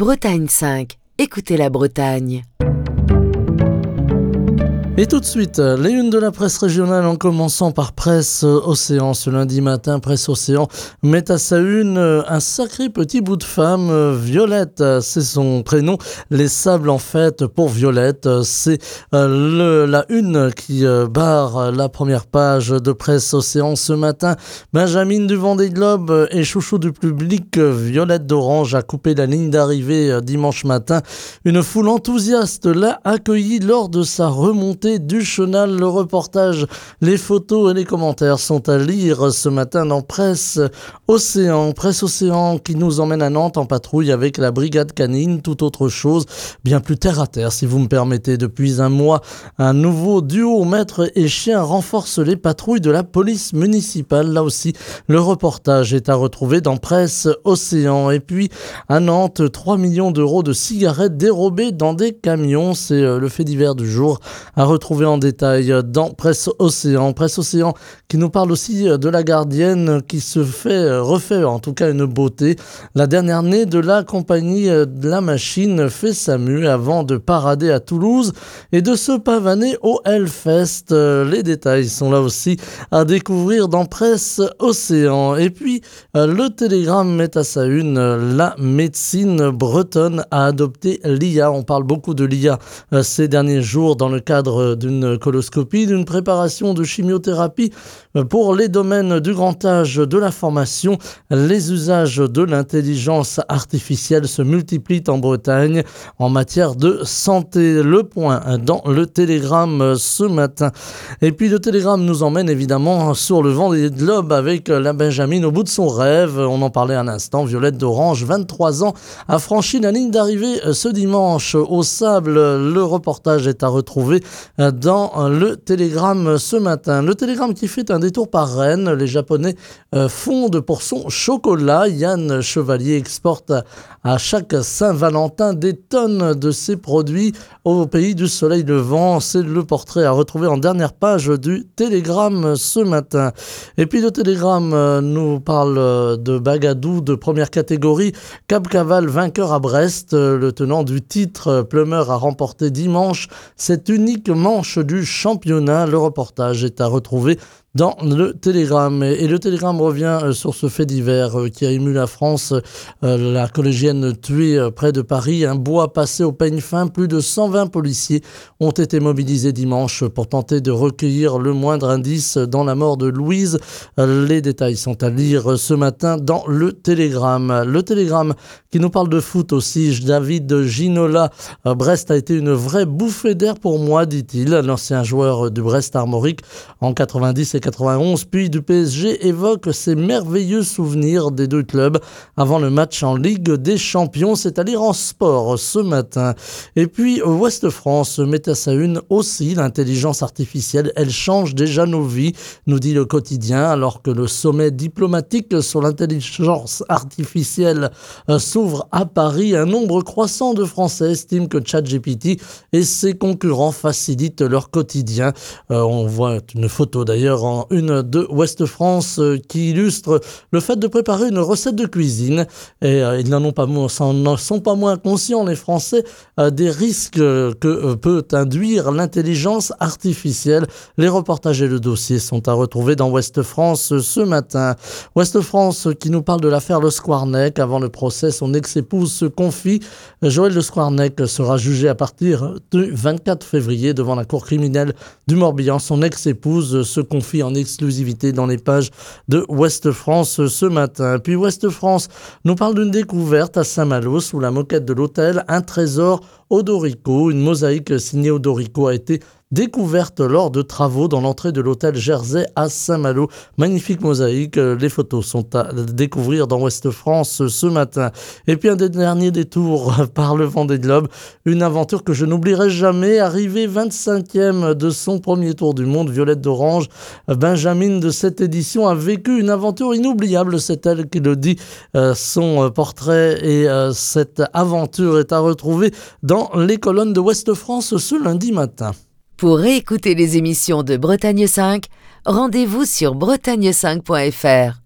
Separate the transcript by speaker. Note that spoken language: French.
Speaker 1: Bretagne 5, écoutez la Bretagne.
Speaker 2: Et tout de suite, les unes de la presse régionale en commençant par Presse Océan. Ce lundi matin, Presse Océan met à sa une un sacré petit bout de femme, Violette, c'est son prénom. Les sables en fête pour Violette, c'est la une qui barre la première page de Presse Océan ce matin. Benjamin du Vendée Globe et chouchou du public, Violette d'Orange a coupé la ligne d'arrivée dimanche matin. Une foule enthousiaste l'a accueillie lors de sa remontée du chenal. Le reportage, les photos et les commentaires sont à lire ce matin dans Presse Océan. Presse Océan qui nous emmène à Nantes en patrouille avec la brigade canine, tout autre chose, bien plus terre à terre si vous me permettez. Depuis un mois, un nouveau duo maître et chien renforce les patrouilles de la police municipale. Là aussi, le reportage est à retrouver dans Presse Océan. Et puis à Nantes, 3 millions d'euros de cigarettes dérobées dans des camions. C'est le fait divers du jour à retrouver en détail dans Presse Océan. Presse Océan qui nous parle aussi de la gardienne qui se refait en tout cas une beauté. La dernière née de la compagnie de la machine fait sa mue avant de parader à Toulouse et de se pavaner au Hellfest. Les détails sont là aussi à découvrir dans Presse Océan. Et puis le Télégramme met à sa une la médecine bretonne a adopté l'IA. On parle beaucoup de l'IA ces derniers jours dans le cadre d'une coloscopie, d'une préparation de chimiothérapie pour les domaines du grand âge, de la formation. Les usages de l'intelligence artificielle se multiplient en Bretagne en matière de santé. Le point dans le Télégramme ce matin. Et puis le Télégramme nous emmène évidemment sur le Vendée Globe avec la Benjamin au bout de son rêve. On en parlait un instant. Violette d'Orange, 23 ans, a franchi la ligne d'arrivée ce dimanche au Sable. Le reportage est à retrouver dans le Télégramme ce matin. Le Télégramme qui fait un détour par Rennes. Les Japonais fondent pour son chocolat. Yann Chevalier exporte à chaque Saint-Valentin des tonnes de ses produits au pays du soleil levant. C'est le portrait à retrouver en dernière page du Télégramme ce matin. Et puis le Télégramme nous parle de Bagadou de première catégorie. Cap Caval vainqueur à Brest. Le tenant du titre Plumeur a remporté dimanche cette unique manche du championnat. Le reportage est à retrouver dans le Télégramme. Et le Télégramme revient sur ce fait divers qui a ému la France. La collégienne tuée près de Paris, un bois passé au peigne fin. Plus de 120 policiers ont été mobilisés dimanche pour tenter de recueillir le moindre indice dans la mort de Louise. Les détails sont à lire ce matin dans le Télégramme. Le Télégramme qui nous parle de foot aussi. David Ginola, Brest a été une vraie bouffée d'air pour moi, dit-il. L'ancien joueur du Brest Armorique en 90 et 91, puis du PSG, évoque ses merveilleux souvenirs des deux clubs avant le match en Ligue des Champions. C'est à lire en sport ce matin. Et puis Ouest France met à sa une aussi l'intelligence artificielle. Elle change déjà nos vies, nous dit le quotidien, alors que le sommet diplomatique sur l'intelligence artificielle s'ouvre à Paris. Un nombre croissant de Français estiment que ChatGPT et ses concurrents facilitent leur quotidien. On voit une photo d'ailleurs en une de Ouest France qui illustre le fait de préparer une recette de cuisine. Et ils n'en sont pas moins conscients, les Français, des risques que peut induire l'intelligence artificielle. Les reportages et le dossier sont à retrouver dans Ouest France ce matin. Ouest France qui nous parle de l'affaire Le Squarnec. Avant le procès, son ex-épouse se confie. Joël Le Squarnec sera jugé à partir du 24 février devant la cour criminelle du Morbihan. Son ex-épouse se confie en exclusivité dans les pages de Ouest France ce matin. Puis Ouest France nous parle d'une découverte à Saint-Malo sous la moquette de l'hôtel, un trésor Odorico. Une mosaïque signée Odorico a été découverte lors de travaux dans l'entrée de l'hôtel Jersey à Saint-Malo. Magnifique mosaïque, les photos sont à découvrir dans Ouest France ce matin. Et puis un des derniers détours par le Vendée Globe, une aventure que je n'oublierai jamais. Arrivée 25e de son premier tour du monde, Violette d'Orange, Benjamin de cette édition a vécu une aventure inoubliable, c'est elle qui le dit. Son portrait et cette aventure est à retrouver dans les colonnes de Ouest France ce lundi matin.
Speaker 1: Pour réécouter les émissions de Bretagne 5, rendez-vous sur bretagne5.fr.